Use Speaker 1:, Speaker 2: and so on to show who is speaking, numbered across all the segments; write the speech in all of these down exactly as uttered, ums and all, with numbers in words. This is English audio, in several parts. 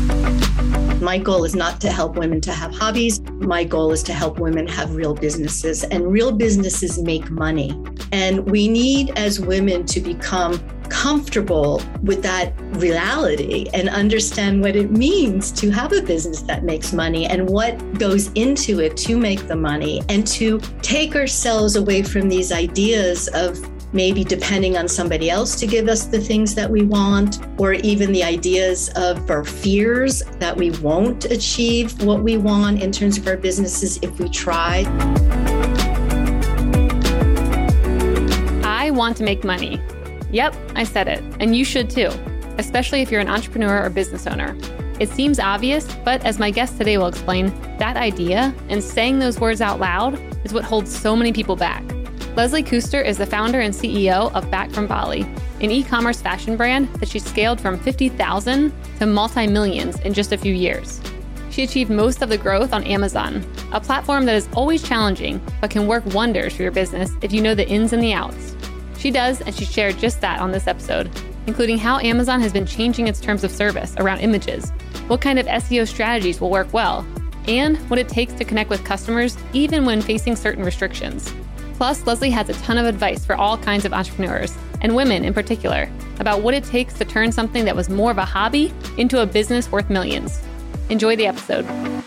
Speaker 1: My goal is not to help women to have hobbies. My goal is to help women have real businesses, and real businesses make money. And we need, as women, to become comfortable with that reality and understand what it means to have a business that makes money and what goes into it to make the money, and to take ourselves away from these ideas of maybe depending on somebody else to give us the things that we want, or even the ideas of our fears that we won't achieve what we want in terms of our businesses if we try.
Speaker 2: I want to make money. Yep, I said it, and you should too, especially if you're an entrepreneur or business owner. It seems obvious, but as my guest today will explain, that idea and saying those words out loud is what holds so many people back. Leslie Kuster is the founder and C E O of Back from Bali, an e-commerce fashion brand that she scaled from fifty thousand to multi-millions in just a few years. She achieved most of the growth on Amazon, a platform that is always challenging, but can work wonders for your business if you know the ins and the outs. She does, and she shared just that on this episode, including how Amazon has been changing its terms of service around images, what kind of S E O strategies will work well, and what it takes to connect with customers even when facing certain restrictions. Plus, Leslie has a ton of advice for all kinds of entrepreneurs, and women in particular, about what it takes to turn something that was more of a hobby into a business worth millions. Enjoy the episode.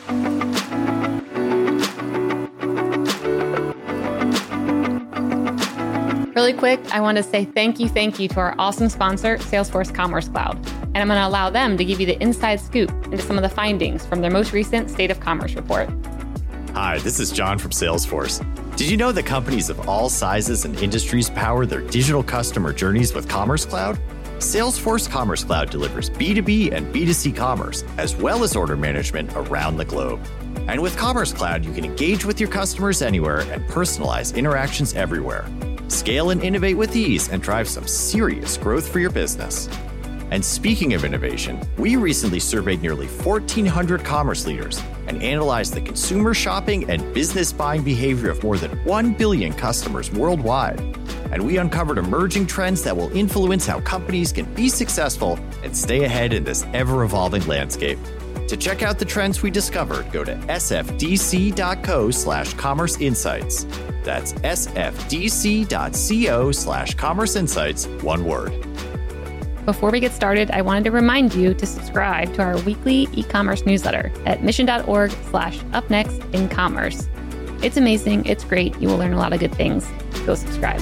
Speaker 2: Really quick, I want to say thank you, thank you to our awesome sponsor, Salesforce Commerce Cloud. And I'm going to allow them to give you the inside scoop into some of the findings from their most recent State of Commerce report.
Speaker 3: Hi, this is John from Salesforce. Did you know that companies of all sizes and industries power their digital customer journeys with Commerce Cloud? Salesforce Commerce Cloud delivers B two B and B two C commerce, as well as order management around the globe. And with Commerce Cloud, you can engage with your customers anywhere and personalize interactions everywhere. Scale and innovate with ease and drive some serious growth for your business. And speaking of innovation, we recently surveyed nearly fourteen hundred commerce leaders and analyzed the consumer shopping and business buying behavior of more than one billion customers worldwide. And we uncovered emerging trends that will influence how companies can be successful and stay ahead in this ever-evolving landscape. To check out the trends we discovered, go to sfdc.co slash commerce insights. That's sfdc.co slash commerce insights, one word.
Speaker 2: Before we get started, I wanted to remind you to subscribe to our weekly e-commerce newsletter at mission.org slash up next in commerce. It's amazing. It's great. You will learn a lot of good things. Go subscribe.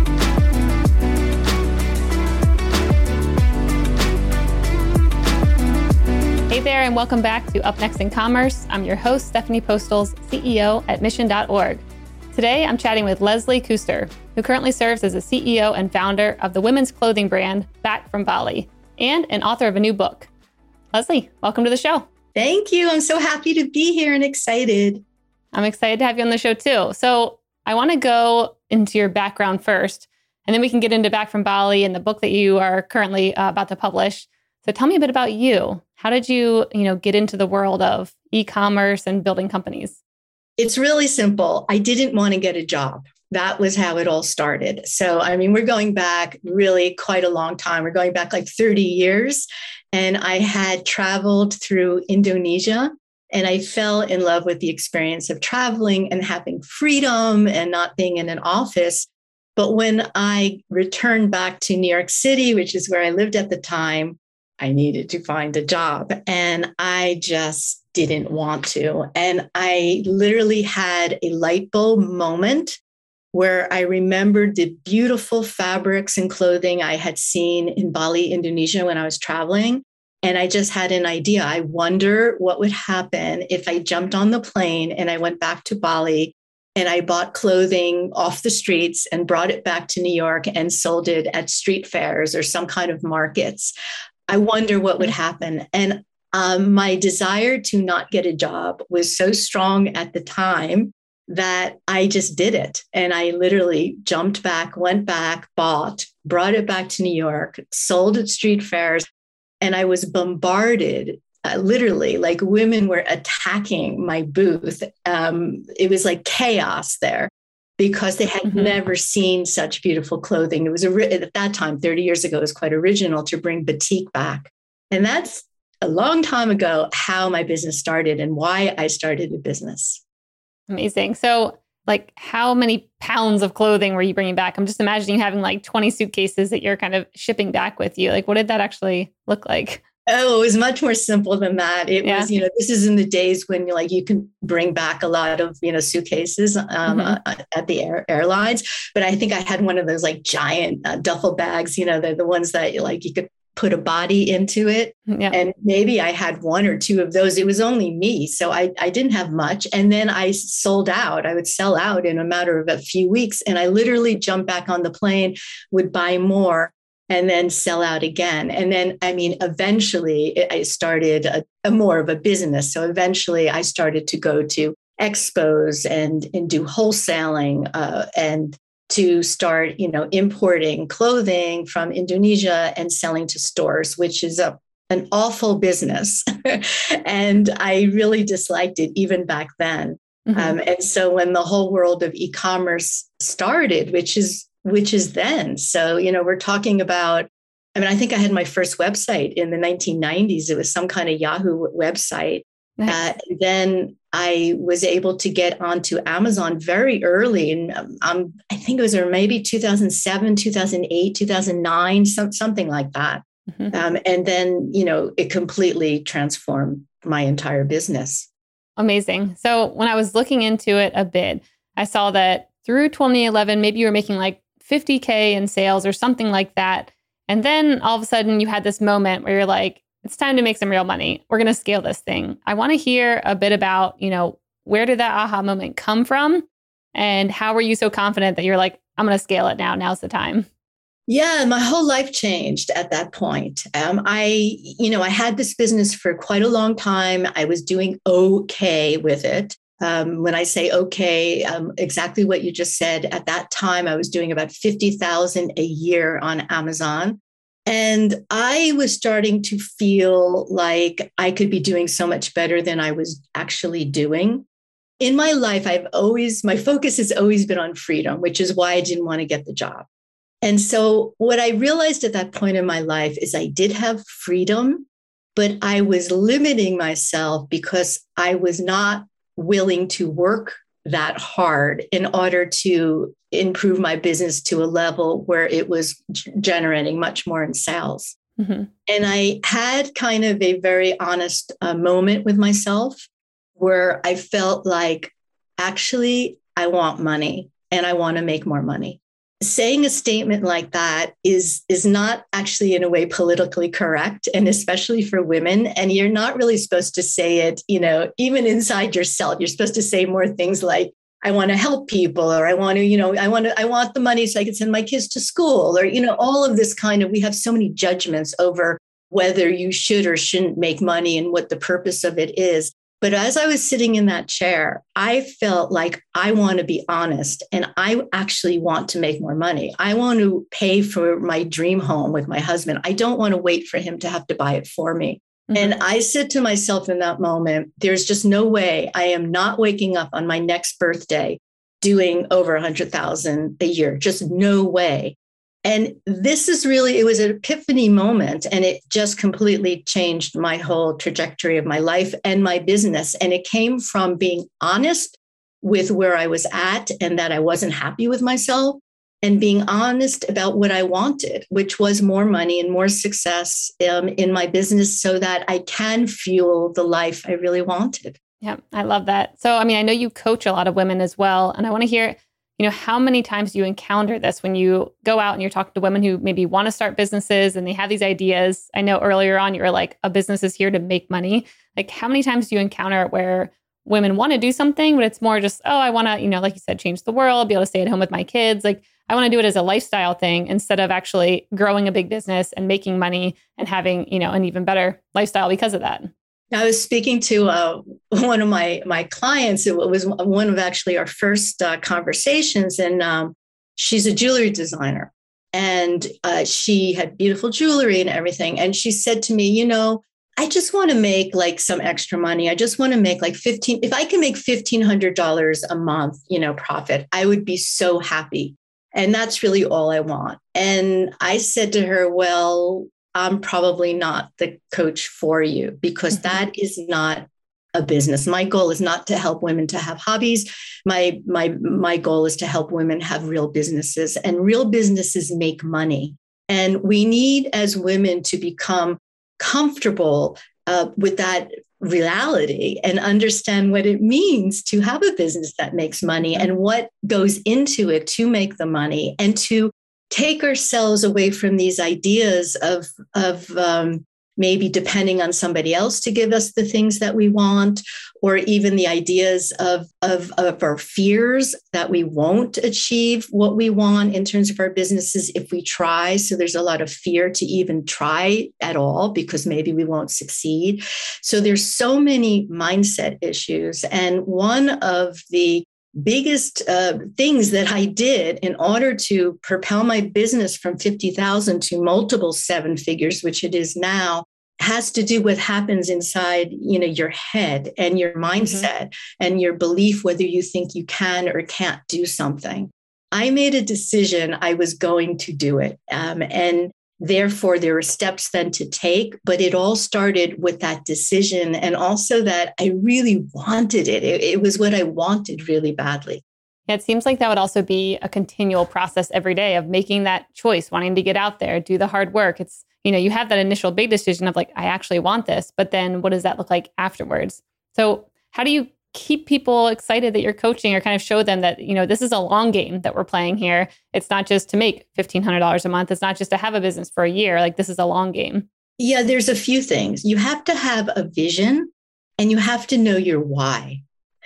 Speaker 2: Hey there, and welcome back to Up Next in Commerce. I'm your host, Stephanie Postles, C E O at mission dot org. Today, I'm chatting with Leslie Kuster, who currently serves as the C E O and founder of the women's clothing brand Back from Bali, and an author of a new book. Leslie, welcome to the show.
Speaker 1: Thank you. I'm so happy to be here and excited.
Speaker 2: I'm excited to have you on the show too. So I want to go into your background first, and then we can get into Back from Bali and the book that you are currently uh, about to publish. So tell me a bit about you. How did you, you know, get into the world of e-commerce and building companies?
Speaker 1: It's really simple. I didn't want to get a job. That was how it all started. So, I mean, we're going back really quite a long time. We're going back like thirty years. And I had traveled through Indonesia, and I fell in love with the experience of traveling and having freedom and not being in an office. But when I returned back to New York City, which is where I lived at the time, I needed to find a job. And I just didn't want to. And I literally had a light bulb moment where I remembered the beautiful fabrics and clothing I had seen in Bali, Indonesia, when I was traveling. And I just had an idea. I wonder what would happen if I jumped on the plane and I went back to Bali and I bought clothing off the streets and brought it back to New York and sold it at street fairs or some kind of markets. I wonder what would happen. And Um, my desire to not get a job was so strong at the time that I just did it. And I literally jumped back, went back, bought, brought it back to New York, sold at street fairs. And I was bombarded, uh, literally, like women were attacking my booth. Um, it was like chaos there because they had mm-hmm. never seen such beautiful clothing. It was, a, at that time, thirty years ago, it was quite original to bring batik back. And that's a long time ago how my business started and why I started a business.
Speaker 2: Amazing. So like how many pounds of clothing were you bringing back? I'm just imagining having like twenty suitcases that you're kind of shipping back with you. Like what did that actually look like?
Speaker 1: Oh, it was much more simple than that. It yeah. was, you know, this is in the days when you're like, you can bring back a lot of, you know, suitcases um, mm-hmm. uh, at the air, airlines. But I think I had one of those like giant uh, duffel bags, you know, they're the ones that like you could put a body into it. Yeah. And maybe I had one or two of those. It was only me. So I, I didn't have much. And then I sold out. I would sell out in a matter of a few weeks. And I literally jumped back on the plane, would buy more, and then sell out again. And then, I mean, eventually I started a, a more of a business. So eventually I started to go to expos and, and do wholesaling uh, and to start, you know, importing clothing from Indonesia and selling to stores, which is a, an awful business. And I really disliked it even back then. Mm-hmm. Um, and so when the whole world of e-commerce started, which is which is then. So, you know, we're talking about, I mean, I think I had my first website in the nineteen nineties. It was some kind of Yahoo website. Nice. Uh, then I was able to get onto Amazon very early. And um, I think it was maybe two thousand seven, two thousand eight, two thousand nine, some, something like that. Mm-hmm. Um, and then, you know, it completely transformed my entire business.
Speaker 2: Amazing. So when I was looking into it a bit, I saw that through twenty eleven, maybe you were making like fifty K in sales or something like that. And then all of a sudden you had this moment where you're like, it's time to make some real money. We're going to scale this thing. I want to hear a bit about, you know, where did that aha moment come from? And how were you so confident that you're like, I'm going to scale it now. Now's the time.
Speaker 1: Yeah, my whole life changed at that point. Um, I, you know, I had this business for quite a long time. I was doing okay with it. Um, when I say okay, um, exactly what you just said. At that time, I was doing about fifty thousand a year on Amazon. And I was starting to feel like I could be doing so much better than I was actually doing. In my life, I've always, my focus has always been on freedom, which is why I didn't want to get the job. And so what I realized at that point in my life is I did have freedom, but I was limiting myself because I was not willing to work that hard in order to improve my business to a level where it was g- generating much more in sales. Mm-hmm. And I had kind of a very honest uh, moment with myself where I felt like, actually, I want money and I want to make more money. Saying a statement like that is, is not actually in a way politically correct, and especially for women. And you're not really supposed to say it, you know, even inside yourself. You're supposed to say more things like, I want to help people, or I want to, you know, I want to, I want the money so I can send my kids to school, or, you know, all of this kind of, we have so many judgments over whether you should or shouldn't make money and what the purpose of it is. But as I was sitting in that chair, I felt like I want to be honest and I actually want to make more money. I want to pay for my dream home with my husband. I don't want to wait for him to have to buy it for me. Mm-hmm. And I said to myself in that moment, there's just no way I am not waking up on my next birthday doing over one hundred thousand a year. Just no way. And this is really, it was an epiphany moment, and it just completely changed my whole trajectory of my life and my business. And it came from being honest with where I was at and that I wasn't happy with myself, and being honest about what I wanted, which was more money and more success um, in my business so that I can fuel the life I really wanted.
Speaker 2: Yeah, I love that. So, I mean, I know you coach a lot of women as well, and I want to hear, you know, how many times do you encounter this when you go out and you're talking to women who maybe want to start businesses and they have these ideas? I know earlier on you were like, a business is here to make money. Like, how many times do you encounter it where women want to do something, but it's more just, oh, I want to, you know, like you said, change the world, be able to stay at home with my kids. Like, I want to do it as a lifestyle thing instead of actually growing a big business and making money and having, you know, an even better lifestyle because of that.
Speaker 1: I was speaking to uh, one of my my clients. It was one of actually our first uh, conversations, and um, she's a jewelry designer, and uh, she had beautiful jewelry and everything. And she said to me, you know, I just want to make like some extra money. I just want to make like fifteen. If I can make fifteen hundred dollars a month, you know, profit, I would be so happy. And that's really all I want. And I said to her, well, I'm probably not the coach for you, because mm-hmm. that is not a business. My goal is not to help women to have hobbies. My, my, my goal is to help women have real businesses, and real businesses make money. And we need, as women, to become comfortable uh, with that reality and understand what it means to have a business that makes money and what goes into it to make the money, and to take ourselves away from these ideas of, of um, maybe depending on somebody else to give us the things that we want, or even the ideas of, of, of our fears that we won't achieve what we want in terms of our businesses if we try. So there's a lot of fear to even try at all, because maybe we won't succeed. So there's so many mindset issues. And one of the biggest uh, things that I did in order to propel my business from fifty thousand to multiple seven figures, which it is now, has to do with what happens inside, you know, your head and your mindset mm-hmm. and your belief, whether you think you can or can't do something. I made a decision I was going to do it. Um, and therefore, there were steps then to take, but it all started with that decision, and also that I really wanted it. It, it was what I wanted really badly.
Speaker 2: It seems like that would also be a continual process every day of making that choice, wanting to get out there, do the hard work. It's, you know, you have that initial big decision of like, I actually want this, but then what does that look like afterwards? So how do you keep people excited that you're coaching, or kind of show them that, you know, this is a long game that we're playing here? It's not just to make fifteen hundred dollars a month. It's not just to have a business for a year. Like, this is a long game.
Speaker 1: Yeah, there's a few things. You have to have a vision, and you have to know your why.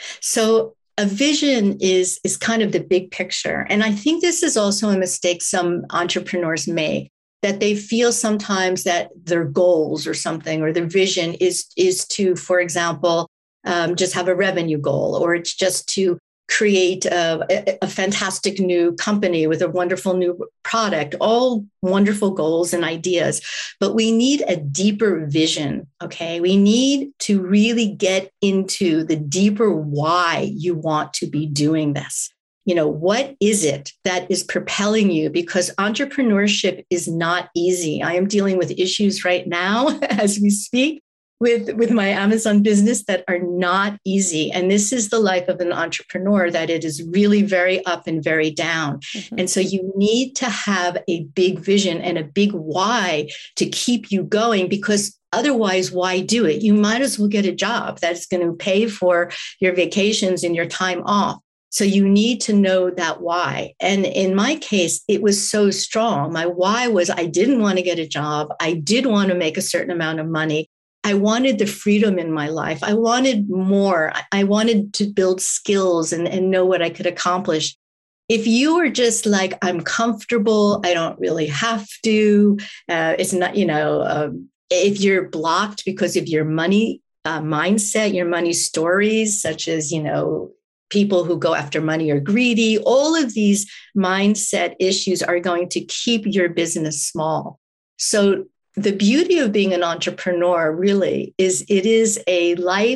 Speaker 1: So a vision is, is kind of the big picture. And I think this is also a mistake some entrepreneurs make, that they feel sometimes that their goals or something, or their vision is, is to, for example, Um, just have a revenue goal, or it's just to create a, a, a fantastic new company with a wonderful new product, all wonderful goals and ideas. But we need a deeper vision, okay? We need to really get into the deeper why you want to be doing this. You know, what is it that is propelling you? Because entrepreneurship is not easy. I am dealing with issues right now as we speak with, with my Amazon business that are not easy. And this is the life of an entrepreneur, that it is really very up and very down. Mm-hmm. And so you need to have a big vision and a big why to keep you going, because otherwise, why do it? You might as well get a job that's going to pay for your vacations and your time off. So you need to know that why. And in my case, it was so strong. My why was I didn't want to get a job. I did want to make a certain amount of money. I wanted the freedom in my life. I wanted more. I wanted to build skills and, and know what I could accomplish. If you were just like, I'm comfortable, I don't really have to, uh, it's not, you know, um, if you're blocked because of your money uh, mindset, your money stories, such as, you know, people who go after money are greedy, all of these mindset issues are going to keep your business small. So the beauty of being an entrepreneur really is it is a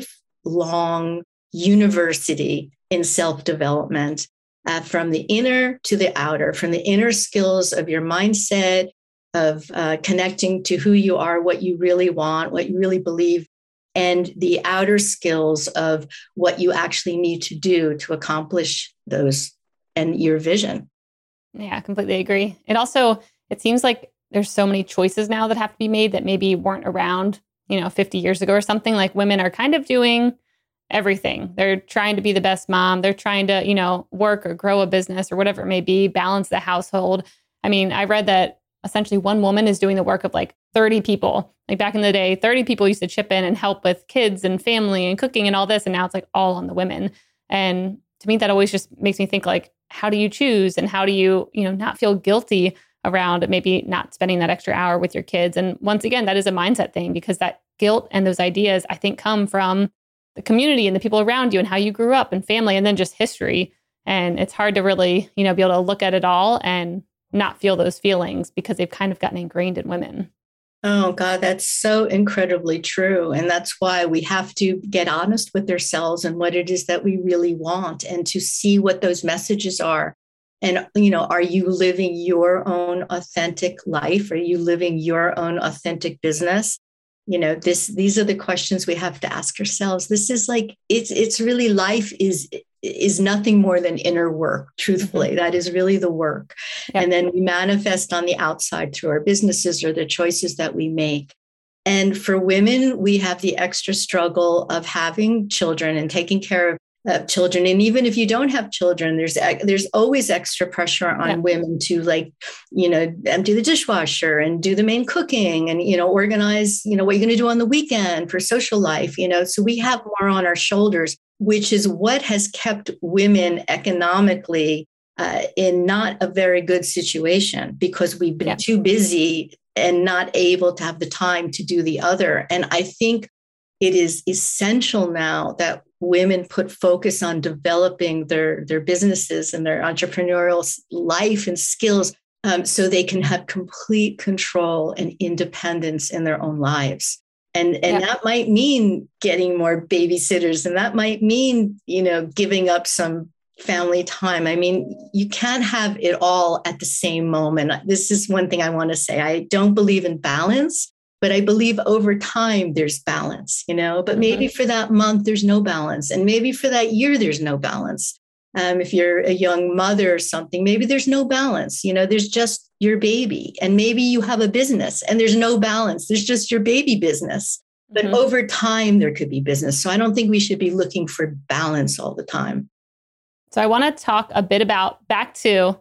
Speaker 1: lifelong university in self-development, uh, from the inner to the outer, from the inner skills of your mindset, of uh, connecting to who you are, what you really want, what you really believe, and the outer skills of what you actually need to do to accomplish those and your vision.
Speaker 2: Yeah, I completely agree. It also, it seems like there's so many choices now that have to be made that maybe weren't around, you know, fifty years ago or something. Like, women are kind of doing everything. They're trying to be the best mom. They're trying to, you know, work or grow a business or whatever it may be, balance the household. I mean, I read that essentially one woman is doing the work of like thirty people. Like back in the day, thirty people used to chip in and help with kids and family and cooking and all this. And now it's like all on the women. And to me, that always just makes me think like, how do you choose? And how do you, you know, not feel guilty around maybe not spending that extra hour with your kids? And once again, that is a mindset thing, because that guilt and those ideas, I think, come from the community and the people around you and how you grew up and family, and then just history. And it's hard to really, you know, be able to look at it all and not feel those feelings, because they've kind of gotten ingrained in women.
Speaker 1: Oh, God, that's so incredibly true. And that's why we have to get honest with ourselves and what it is that we really want, and to see what those messages are. And, you know, are you living your own authentic life? Are you living your own authentic business? You know, this, these are the questions we have to ask ourselves. This is like, it's, it's really life is, is nothing more than inner work. Truthfully, mm-hmm. that is really the work. Yep. And then we manifest on the outside through our businesses or the choices that we make. And for women, we have the extra struggle of having children and taking care of uh, children. And even if you don't have children, there's there's always extra pressure on yeah. women to, like, you know, empty the dishwasher and do the main cooking and, you know, organize, you know, what you're going to do on the weekend for social life, you know. So we have more on our shoulders, which is what has kept women economically uh, in not a very good situation, because we've been yeah. too busy and not able to have the time to do the other. And I think it is essential now that women put focus on developing their, their businesses and their entrepreneurial life and skills um, so they can have complete control and independence in their own lives. And, and yeah. that might mean getting more babysitters, and that might mean, you know, giving up some family time. I mean, you can't have it all at the same moment. This is one thing I want to say. I don't believe in balance, but I believe over time there's balance, you know, but mm-hmm. maybe for that month, there's no balance. And maybe for that year, there's no balance. Um, if you're a young mother or something, maybe there's no balance. You know, there's just your baby. And maybe you have a business and there's no balance. There's just your baby business. But mm-hmm. over time, there could be business. So I don't think we should be looking for balance all the time.
Speaker 2: So I want to talk a bit about back to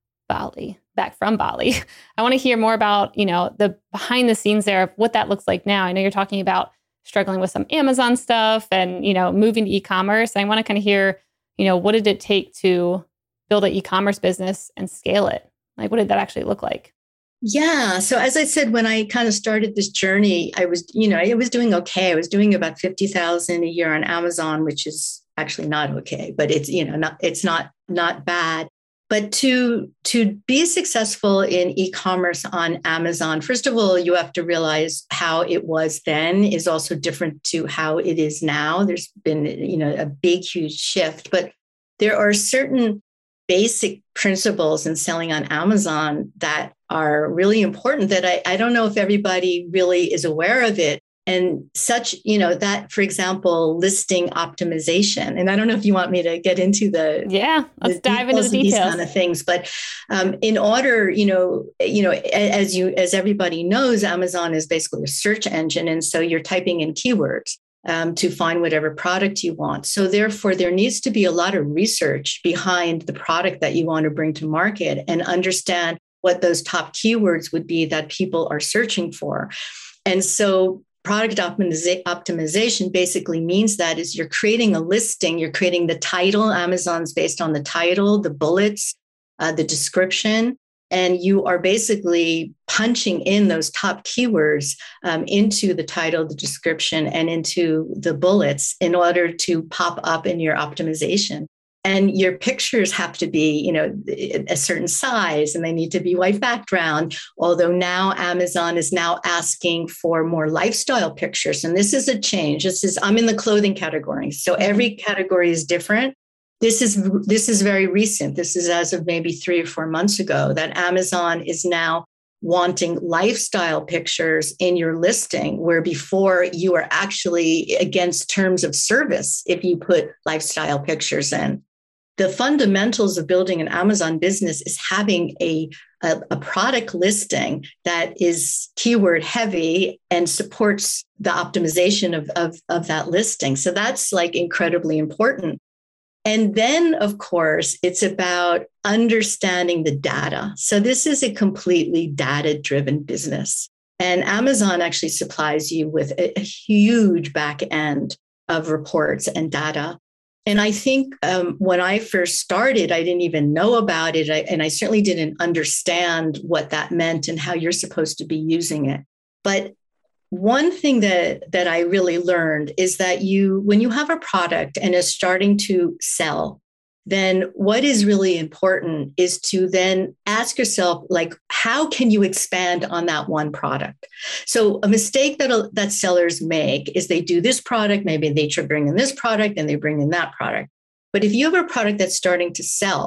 Speaker 2: Bali, back from Bali. I want to hear more about, you know, the behind the scenes there of what that looks like now. I know you're talking about struggling with some Amazon stuff and, you know, moving to e-commerce. I want to kind of hear, you know, what did it take to build an e-commerce business and scale it? Like, what did that actually look like?
Speaker 1: Yeah. So as I said, when I kind of started this journey, I was, you know, I was doing okay. I was doing about fifty thousand a year on Amazon, which is actually not okay, but it's, you know, not, it's not, not bad. But to, to be successful in e-commerce on Amazon, first of all, you have to realize how it was then is also different to how it is now. There's been, you know, a big, huge shift, but there are certain basic principles in selling on Amazon that are really important that I, I don't know if everybody really is aware of it. And such, you know, that, for example, listing optimization. And I don't know if you want me to get into the
Speaker 2: yeah, let's the dive into the details,
Speaker 1: these kind of things. But um, in order, you know, you know, as you as everybody knows, Amazon is basically a search engine, and so you're typing in keywords um, to find whatever product you want. So therefore, there needs to be a lot of research behind the product that you want to bring to market and understand what those top keywords would be that people are searching for. And so product optimiza- optimization basically means that is you're creating a listing, you're creating the title. Amazon's based on the title, the bullets, uh, the description, and you are basically punching in those top keywords um, into the title, the description, and into the bullets in order to pop up in your optimization. And your pictures have to be, you know, a certain size, and they need to be white background. Although now Amazon is now asking for more lifestyle pictures. And this is a change. This is, I'm in the clothing category. So every category is different. This is, this is very recent. This is as of maybe three or four months ago that Amazon is now wanting lifestyle pictures in your listing, where before you were actually against terms of service if you put lifestyle pictures in. The fundamentals of building an Amazon business is having a, a, a product listing that is keyword heavy and supports the optimization of, of, of that listing. So that's like incredibly important. And then, of course, it's about understanding the data. So this is a completely data-driven business. And Amazon actually supplies you with a, a huge back end of reports and data. And I think um, when I first started, I didn't even know about it. I, and I certainly didn't understand what that meant and how you're supposed to be using it. But one thing that, that I really learned is that you, when you have a product and is starting to sell, then what is really important is to then ask yourself, like, how can you expand on that one product? So a mistake that, that sellers make is they do this product, maybe they bring in this product and they bring in that product. But if you have a product that's starting to sell,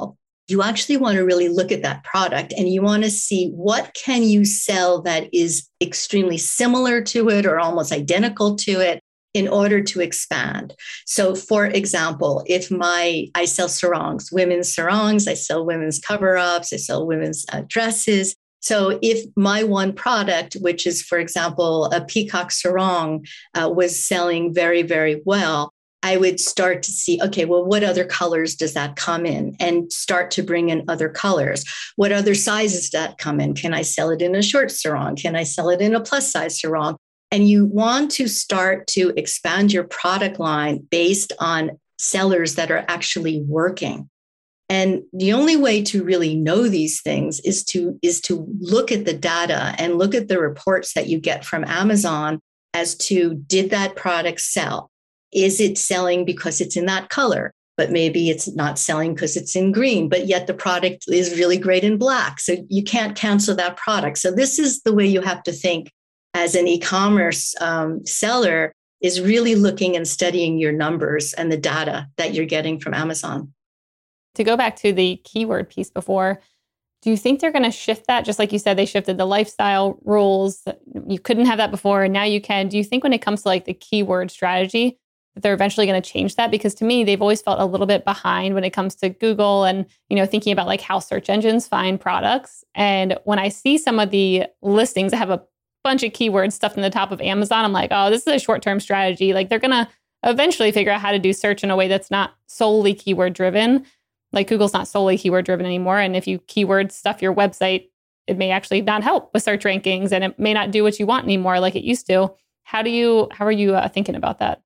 Speaker 1: you actually want to really look at that product and you want to see what can you sell that is extremely similar to it or almost identical to it in order to expand. So for example, if my, I sell sarongs, women's sarongs, I sell women's cover-ups, I sell women's uh, dresses. So if my one product, which is, for example, a peacock sarong, uh, was selling very, very well, I would start to see, okay, well, what other colors does that come in? And start to bring in other colors. What other sizes does that come in? Can I sell it in a short sarong? Can I sell it in a plus size sarong? And you want to start to expand your product line based on sellers that are actually working. And the only way to really know these things is to, is to look at the data and look at the reports that you get from Amazon as to, did that product sell? Is it selling because it's in that color, but maybe it's not selling because it's in green, but yet the product is really great in black. So you can't cancel that product. So this is the way you have to think as an e-commerce um, seller, is really looking and studying your numbers and the data that you're getting from Amazon.
Speaker 2: To go back to the keyword piece before, do you think they're going to shift that? Just like you said, they shifted the lifestyle rules. You couldn't have that before, and now you can. Do you think when it comes to like the keyword strategy, that they're eventually going to change that? Because to me, they've always felt a little bit behind when it comes to Google and, you know, thinking about like how search engines find products. And when I see some of the listings that have a bunch of keywords stuffed in the top of Amazon, I'm like, oh, this is a short-term strategy. Like they're going to eventually figure out how to do search in a way that's not solely keyword driven. Like Google's not solely keyword driven anymore. And if you keyword stuff your website, it may actually not help with search rankings and it may not do what you want anymore like it used to. How do you, how are you uh, thinking about that?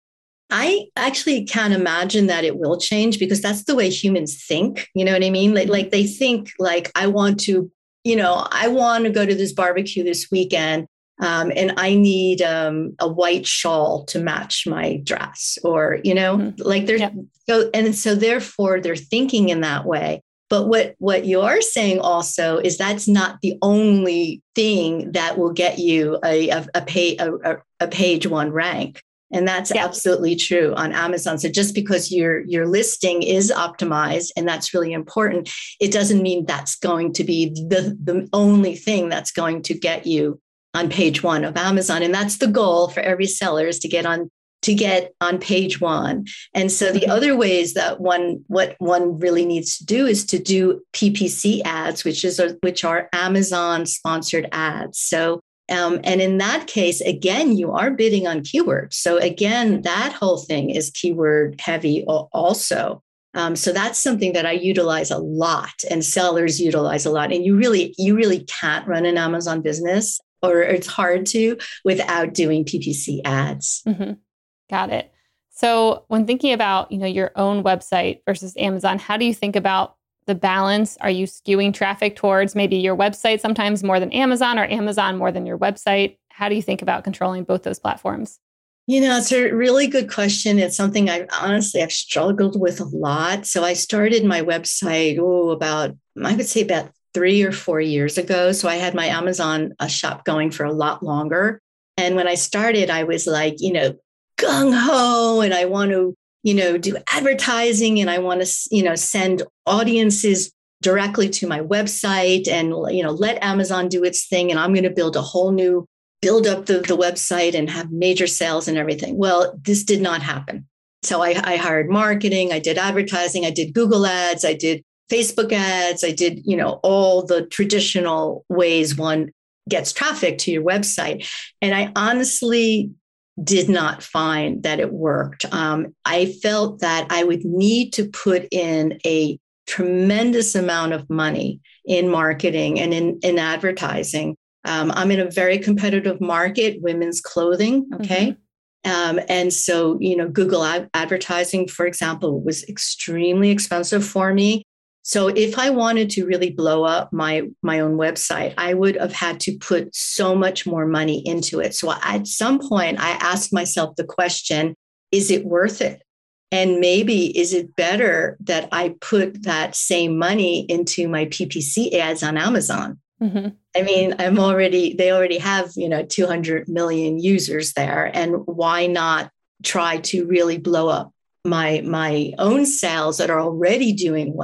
Speaker 1: I actually can't imagine that it will change because that's the way humans think. You know what I mean? Like, like they think like, I want to, you know, I want to go to this barbecue this weekend. Um, and I need um, a white shawl to match my dress, or, you know, mm-hmm. like they're yep. so, and so therefore they're thinking in that way. But what, what you're saying also is that's not the only thing that will get you a, a, a, pay, a, a page one rank. And that's yep. absolutely true on Amazon. So just because your, your listing is optimized, and that's really important, it doesn't mean that's going to be the, the only thing that's going to get you on page one of Amazon. And that's the goal for every seller, is to get on to get on page one. And so the other ways that one, what one really needs to do is to do P P C ads, which is, which are Amazon sponsored ads. So, um, and in that case, again, you are bidding on keywords. So again, that whole thing is keyword heavy also. Um, so that's something that I utilize a lot and sellers utilize a lot. And you really, you really can't run an Amazon business, or it's hard to, without doing P P C ads.
Speaker 2: Mm-hmm. Got it. So when thinking about, you know, your own website versus Amazon, how do you think about the balance? Are you skewing traffic towards maybe your website sometimes more than Amazon, or Amazon more than your website? How do you think about controlling both those platforms?
Speaker 1: You know, it's a really good question. It's something I honestly, I've struggled with a lot. So I started my website, oh, about, I would say about three or four years ago. So I had my Amazon uh, shop going for a lot longer. And when I started, I was like, you know, gung ho, and I want to, you know, do advertising, and I want to, you know, send audiences directly to my website and, you know, let Amazon do its thing. And I'm going to build a whole new, build up the, the website and have major sales and everything. Well, this did not happen. So I, I hired marketing, I did advertising, I did Google ads, I did Facebook ads, I did, you know, all the traditional ways one gets traffic to your website. And I honestly did not find that it worked. Um, I felt that I would need to put in a tremendous amount of money in marketing and in, in advertising. Um, I'm in a very competitive market, women's clothing. Okay. Mm-hmm. Um, and so, you know, Google ad- advertising, for example, was extremely expensive for me. So if I wanted to really blow up my, my own website, I would have had to put so much more money into it. So at some point, I asked myself the question, is it worth it? And maybe is it better that I put that same money into my P P C ads on Amazon? Mm-hmm. I mean, I'm already, they already have, you know, two hundred million users there. And why not try to really blow up my, my own sales that are already doing well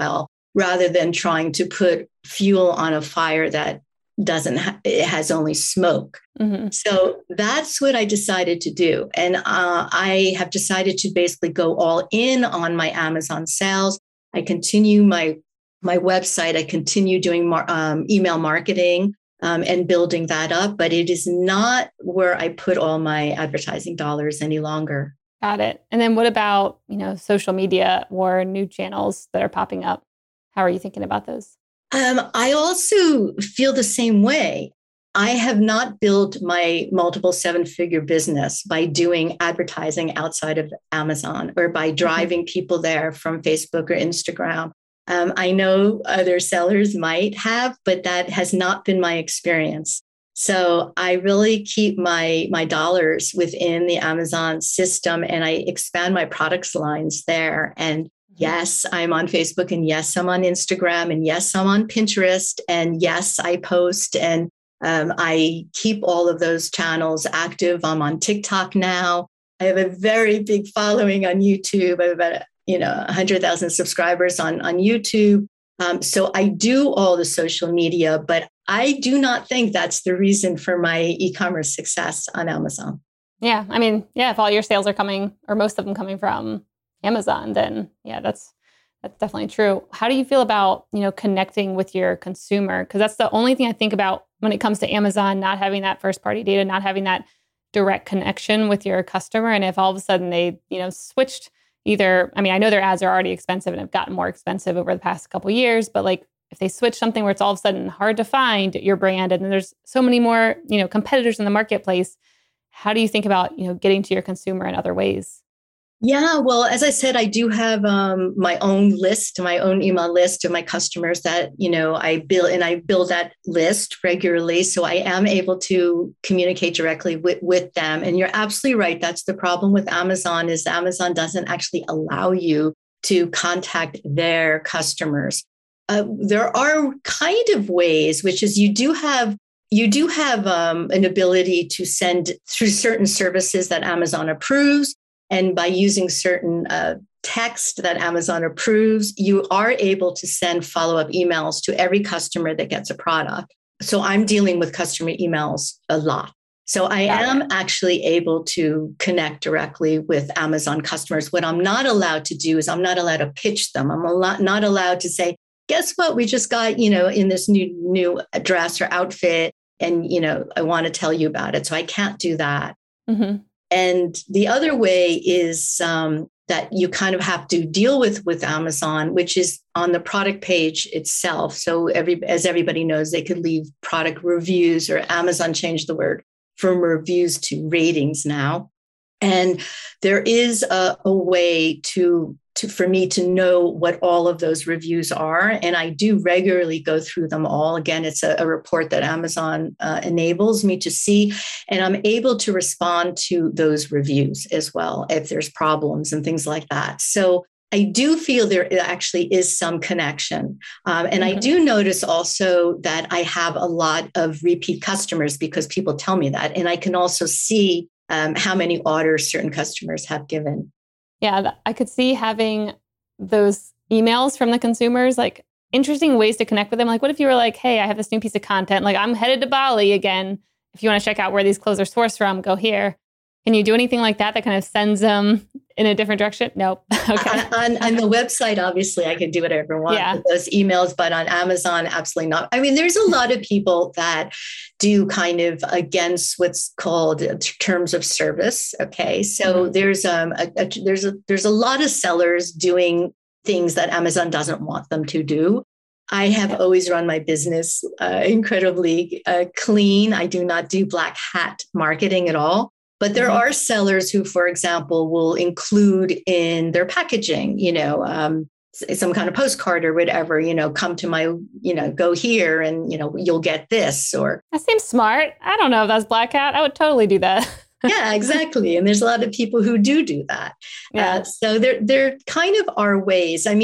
Speaker 1: rather than trying to put fuel on a fire that doesn't, ha- it has only smoke. Mm-hmm. So that's what I decided to do. And uh, I have decided to basically go all in on my Amazon sales. I continue my, my website. I continue doing mar- um, email marketing um, and building that up, but it is not where I put all my advertising dollars any longer.
Speaker 2: Got it. And then what about, you know, social media or new channels that are popping up? How are you thinking about those?
Speaker 1: Um, I also feel the same way. I have not built my multiple seven-figure business by doing advertising outside of Amazon or by driving mm-hmm. people there from Facebook or Instagram. Um, I know other sellers might have, but that has not been my experience. So I really keep my, my dollars within the Amazon system, and I expand my products lines there. And yes, I'm on Facebook, and yes, I'm on Instagram, and yes, I'm on Pinterest, and yes, I post, and um, I keep all of those channels active. I'm on TikTok now. I have a very big following on YouTube. I have about, you know, one hundred thousand subscribers on, on YouTube. Um, so I do all the social media, but I do not think that's the reason for my e-commerce success on Amazon.
Speaker 2: Yeah. I mean, yeah, if all your sales are coming, or most of them coming from Amazon, then yeah, that's that's definitely true. How do you feel about, you know, connecting with your consumer? Because that's the only thing I think about when it comes to Amazon, not having that first party data, not having that direct connection with your customer. And if all of a sudden they, you know, switched either, I mean, I know their ads are already expensive and have gotten more expensive over the past couple of years, but like if they switch something where it's all of a sudden hard to find your brand, and then there's so many more, you know, competitors in the marketplace, how do you think about, you know, getting to your consumer in other ways?
Speaker 1: Yeah, well, as I said, I do have um, my own list, my own email list of my customers that, you know, I build, and I build that list regularly. So I am able to communicate directly with, with them. And you're absolutely right. That's the problem with Amazon, is Amazon doesn't actually allow you to contact their customers. Uh, there are kind of ways, which is you do have you do have um, an ability to send through certain services that Amazon approves. And by using certain uh, text that Amazon approves, you are able to send follow-up emails to every customer that gets a product. So I'm dealing with customer emails a lot. So I am actually able to connect directly with Amazon customers. What I'm not allowed to do is I'm not allowed to pitch them. I'm not allowed to say, guess what? We just got, you know, in this new new dress or outfit, and, you know, I want to tell you about it. So I can't do that. Mm-hmm. And the other way is um, that you kind of have to deal with with Amazon, which is on the product page itself. So every, as everybody knows, they could leave product reviews, or Amazon changed the word from reviews to ratings now. And there is a, a way to, to for me to know what all of those reviews are. And I do regularly go through them all. Again, it's a, a report that Amazon uh, enables me to see. And I'm able to respond to those reviews as well if there's problems and things like that. So I do feel there actually is some connection. Um, and mm-hmm. I do notice also that I have a lot of repeat customers because people tell me that. And I can also see um, how many orders certain customers have given.
Speaker 2: Yeah, I could see having those emails from the consumers, like interesting ways to connect with them. Like, what if you were like, hey, I have this new piece of content. Like, I'm headed to Bali again. If you want to check out where these clothes are sourced from, go here. Can you do anything like that that kind of sends them in a different direction? Nope. Okay.
Speaker 1: on, on the website, obviously, I can do whatever I want yeah. with those emails, but on Amazon, absolutely not. I mean, there's a lot of people that do kind of against what's called terms of service. Okay, so mm-hmm. there's um a, a, there's a there's a lot of sellers doing things that Amazon doesn't want them to do. I have yeah. always run my business uh, incredibly uh, clean. I do not do black hat marketing at all. But there mm-hmm. are sellers who, for example, will include in their packaging, you know, um, some kind of postcard or whatever, you know, come to my, you know, go here and, you know, you'll get this. Or
Speaker 2: that seems smart. I don't know if that's black hat. I would totally do that.
Speaker 1: Yeah, exactly. And there's a lot of people who do do that. Yeah. Uh, so there, there kind of are ways. I mean,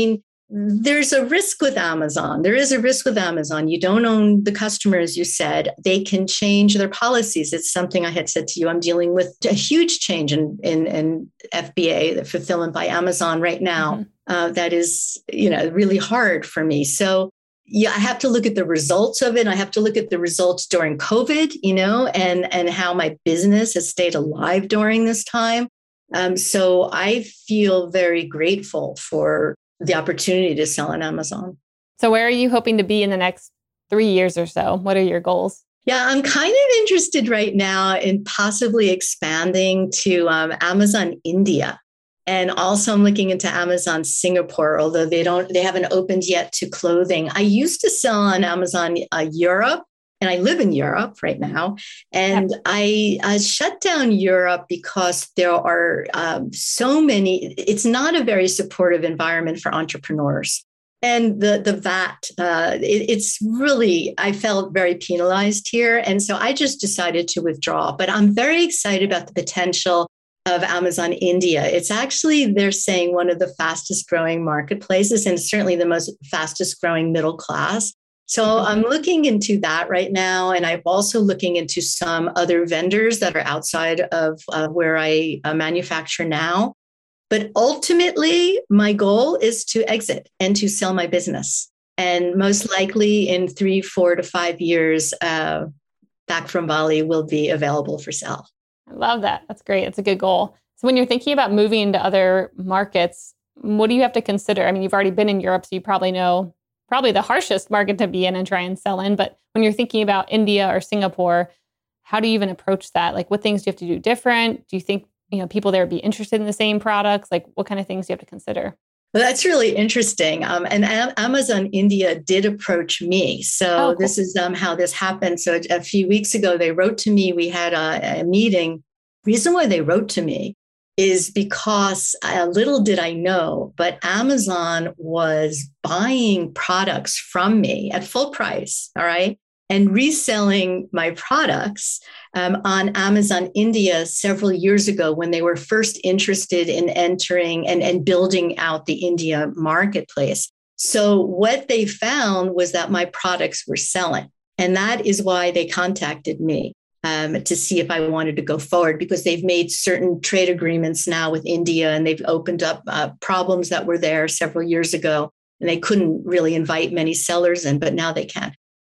Speaker 1: There's a risk with Amazon. There is a risk with Amazon. You don't own the customer, as you said. They can change their policies. It's something I had said to you. I'm dealing with a huge change in, in, in F B A, the fulfillment by Amazon right now. Mm-hmm. Uh, that is, you know, really hard for me. So yeah, I have to look at the results of it. I have to look at the results during COVID, you know, and, and how my business has stayed alive during this time. Um, so I feel very grateful for the opportunity to sell on Amazon.
Speaker 2: So where are you hoping to be in the next three years or so? What are your goals?
Speaker 1: Yeah, I'm kind of interested right now in possibly expanding to um, Amazon India. And also I'm looking into Amazon Singapore, although they don't, they haven't opened yet to clothing. I used to sell on Amazon uh, Europe, and I live in Europe right now. And yeah. I, I shut down Europe because there are um, so many, it's not a very supportive environment for entrepreneurs. And the, the V A T, uh, it, it's really, I felt very penalized here. And so I just decided to withdraw. But I'm very excited about the potential of Amazon India. It's actually, they're saying, one of the fastest growing marketplaces and certainly the most fastest growing middle class. So I'm looking into that right now. And I'm also looking into some other vendors that are outside of uh, where I uh, manufacture now. But ultimately, my goal is to exit and to sell my business. And most likely in three, four to five years, uh, Back from Bali will be available for sale.
Speaker 2: I love that. That's great. It's a good goal. So when you're thinking about moving into other markets, what do you have to consider? I mean, you've already been in Europe, so you probably know probably the harshest market to be in and try and sell in. But when you're thinking about India or Singapore, how do you even approach that? Like, what things do you have to do different? Do you think, you know, people there would be interested in the same products? Like, what kind of things do you have to consider?
Speaker 1: Well, that's really interesting. Um, and a- Amazon India did approach me. So oh, cool. This is um, how this happened. So a few weeks ago, they wrote to me. We had a, a meeting. Reason why they wrote to me is because uh, little did I know, but Amazon was buying products from me at full price. All right. And reselling my products um, on Amazon India several years ago when they were first interested in entering and, and building out the India marketplace. So what they found was that my products were selling. And that is why they contacted me um, to see if I wanted to go forward, because they've made certain trade agreements now with India, and they've opened up uh, problems that were there several years ago. And they couldn't really invite many sellers in, but now they can.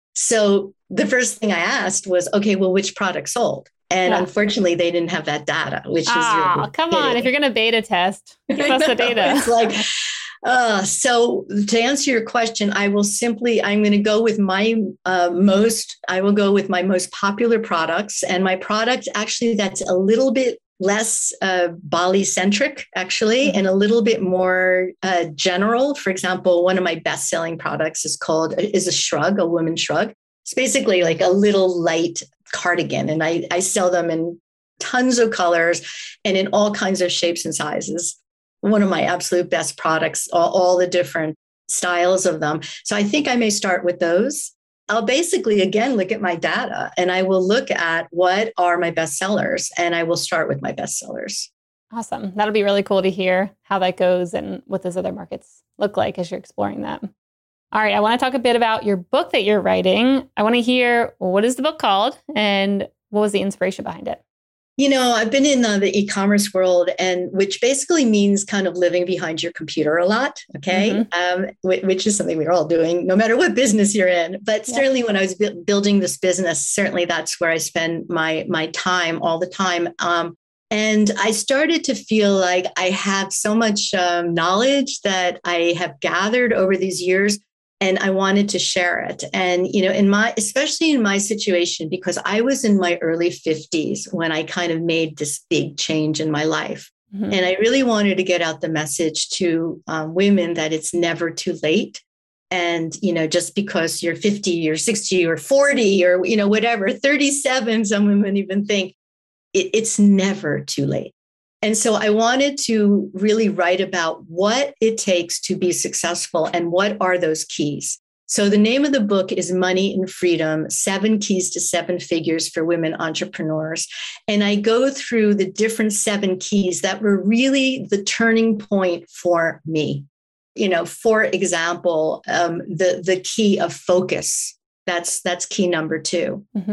Speaker 1: So the first thing I asked was, okay, well, which product sold? And yeah. Unfortunately, they didn't have that data, which oh, is really
Speaker 2: come on. If you're going to beta test, give us the data.
Speaker 1: It's like, uh, so to answer your question, I will simply, I'm going to go with my uh, most, I will go with my most popular products, and my product actually that's a little bit less uh, Bali-centric, actually, mm-hmm. and a little bit more uh, general. For example, one of my best-selling products is called, is a shrug, a women's shrug. It's basically like a little light cardigan. And I, I sell them in tons of colors and in all kinds of shapes and sizes. One of my absolute best products, all, all the different styles of them. So I think I may start with those. I'll basically, again, look at my data, and I will look at what are my best sellers, and I will start with my best sellers.
Speaker 2: Awesome. That'll be really cool to hear how that goes and what those other markets look like as you're exploring that. All right. I want to talk a bit about your book that you're writing. I want to hear, what is the book called and what was the inspiration behind it?
Speaker 1: You know, I've been in uh, the e-commerce world, and which basically means kind of living behind your computer a lot, okay, mm-hmm. um, which is something we're all doing, no matter what business you're in. But yeah. Certainly when I was bu- building this business, certainly that's where I spend my my time all the time. Um, and I started to feel like I have so much um, knowledge that I have gathered over these years, and I wanted to share it. And, you know, in my, especially in my situation, because I was in my early fifties when I kind of made this big change in my life. Mm-hmm. And I really wanted to get out the message to um, women that it's never too late. And, you know, just because you're fifty or sixty or forty or, you know, whatever, thirty-seven, some women even think it, it's never too late. And so I wanted to really write about what it takes to be successful and what are those keys. So the name of the book is Money and Freedom, Seven Keys to Seven Figures for Women Entrepreneurs. And I go through the different seven keys that were really the turning point for me. you know, for example, um, the, the key of focus, that's, that's key number two. Mm-hmm.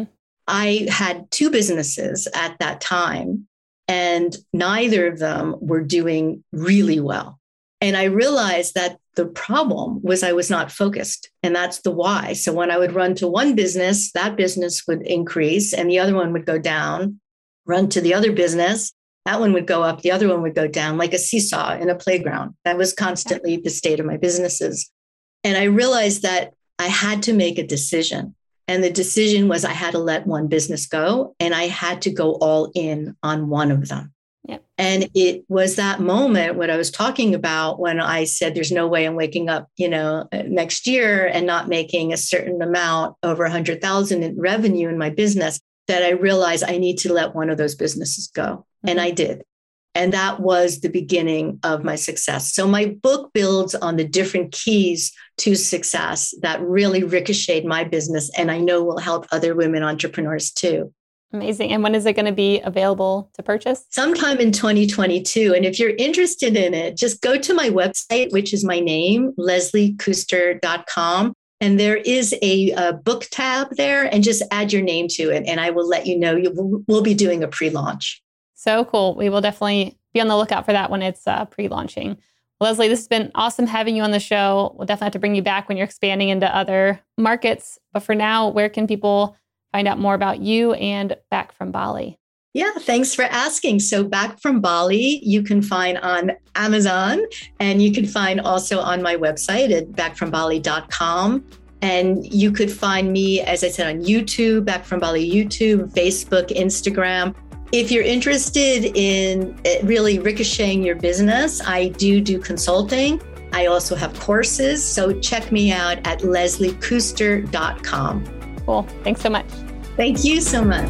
Speaker 1: I had two businesses at that time, and neither of them were doing really well. And I realized that the problem was I was not focused, and that's the why. So when I would run to one business, that business would increase and the other one would go down. Run to the other business, that one would go up, the other one would go down, like a seesaw in a playground. That was constantly the state of my businesses. And I realized that I had to make a decision. And the decision was I had to let one business go, and I had to go all in on one of them. Yep. And it was that moment what I was talking about when I said, there's no way I'm waking up, you know, next year and not making a certain amount over a hundred thousand in revenue in my business, that I realized I need to let one of those businesses go. Mm-hmm. And I did. And that was the beginning of my success. So my book builds on the different keys to success that really ricocheted my business, and I know will help other women entrepreneurs too.
Speaker 2: Amazing. And when is it going to be available to purchase?
Speaker 1: Sometime in twenty twenty-two. And if you're interested in it, just go to my website, which is my name, leslie kuster dot com. And there is a, a book tab there, and just add your name to it. And I will let you know. You will, we'll be doing a pre-launch.
Speaker 2: So cool. We will definitely be on the lookout for that when it's uh, pre-launching. Leslie, this has been awesome having you on the show. We'll definitely have to bring you back when you're expanding into other markets. But for now, where can people find out more about you and Back from Bali?
Speaker 1: Yeah, thanks for asking. So Back from Bali, you can find on Amazon, and you can find also on my website at back from bali dot com. And you could find me, as I said, on YouTube, Back from Bali YouTube, Facebook, Instagram. If you're interested in really ricocheting your business, I do do consulting. I also have courses. So check me out at leslie kuster dot com.
Speaker 2: Cool. Thanks so much.
Speaker 1: Thank you so much.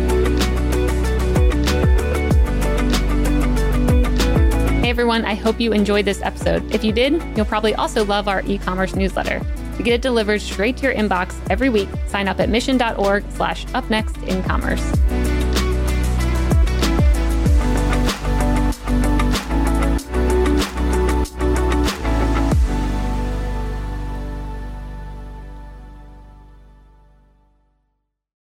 Speaker 2: Hey everyone, I hope you enjoyed this episode. If you did, you'll probably also love our e-commerce newsletter. To get it delivered straight to your inbox every week, sign up at mission dot org slash up next in commerce.